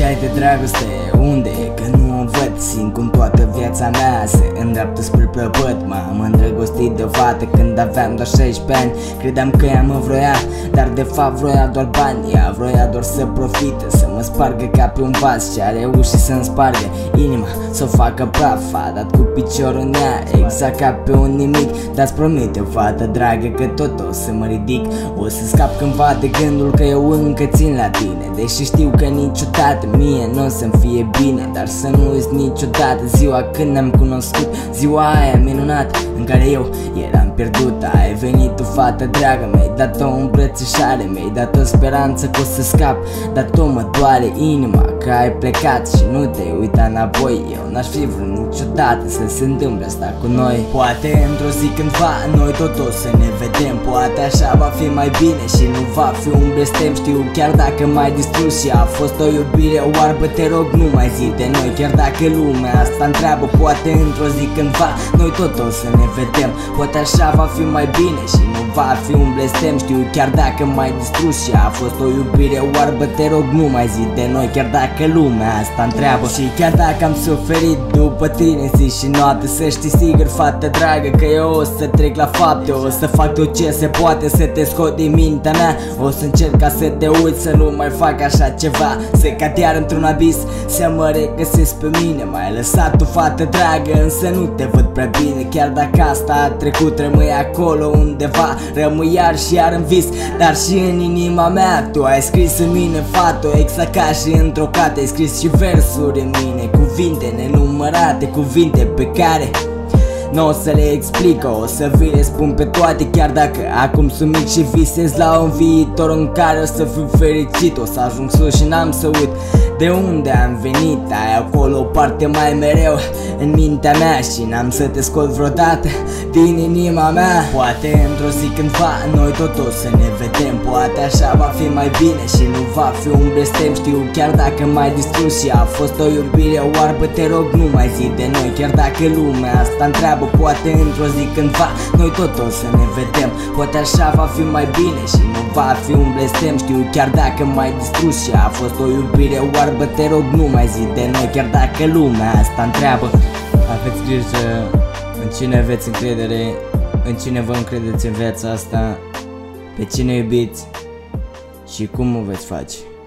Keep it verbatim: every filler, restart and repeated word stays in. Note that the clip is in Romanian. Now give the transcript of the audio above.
Stai de dragoste, unde e? Că nu o văd. Simt cum toată viața mea se îndreaptă spre prăpăd. M-am îndrăgostit de o fată când aveam doar șaisprezece ani. Credeam că ea mă vroia, dar de fapt vroia doar bani. Ea vroia doar să profite, să mă spargă ca pe un vas. Și a reușit să-mi spargă inima, să o facă praf. A dat cu piciorul în ea, exact ca pe un nimic. Dar-ți promite, fată dragă, că tot o să mă ridic. O să scap cândva de gândul că eu încă țin la tine, deși știu că niciodată mie nu o să-mi fie bine. Dar să nu uiți niciodată ziua când ne-am cunoscut, ziua aia minunată în care eu eram pierdut. Ai venit tu, fată dragă, mi-ai dat o îmbrățișare, mi-ai dat o speranță că o să scap. Dar tot mă doare inima că ai plecat și nu te-ai uitat înapoi. Eu n-aș fi vrut niciodată să se întâmple asta cu noi. Poate într-o zi cândva noi tot o să ne vedem, poate așa va fi mai bine și nu va fi un blestem. Știu, chiar dacă m-ai distrus și a fost o iubire oarbă, te rog nu mai zi de noi. Chiar dacă lumea asta întreabă, poate într-o zi cândva noi tot o să ne vedem, poate așa va fi mai bine și nu va fi un blestem. Știu, chiar dacă m-ai distrus și a fost o iubire oarbă, te rog nu mai zi de noi. Chiar dacă lumea asta întreabă și chiar dacă am suferit după tine zi și noapte, să știi sigur, fată dragă, că eu o să trec la fapte. O să fac tot ce se poate să te scot din mintea mea. O să încerc ca să te uiți, să nu mai fac așa ceva, să cad iar într-un abis, să mă regăsesc pe mine. M-ai lăsat tu, fată dragă, însă nu te văd prea bine. Chiar dacă asta a trecut, rămâi acolo undeva, rămâi iar și iar în vis, dar și în inima mea. Tu ai scris în mine, fată, exact ca și într-o carte. Ai scris și versuri în mine, cuvinte nenumărate, cuvinte pe care nu o să le explic, o să vi le spun pe toate. Chiar dacă acum sunt mic și visez la un viitor în care o să fiu fericit, o să ajung sus și n-am să uit de unde am venit. Ai acolo o parte mai mereu în mintea mea și n-am să te scot vreodată din inima mea. Poate într-o zi cândva noi tot o să ne vedem, poate așa va fi mai bine și nu va fi un blestem. Știu, chiar dacă m-ai distrus și a fost o iubire oarbă, te rog nu mai zi de noi. Chiar dacă lumea asta întreabă, poate într-o zi cândva noi tot o să ne vedem, poate așa va fi mai bine și nu va fi un blestem. Știu, chiar dacă m-ai distrus și a fost o iubire oarbă, te rog nu mai zi de noi. Chiar dacă lumea asta întreabă. Aveți grijă în cine aveți încredere, în cine vă încredeți în viața asta, pe cine iubiți și cum o veți face.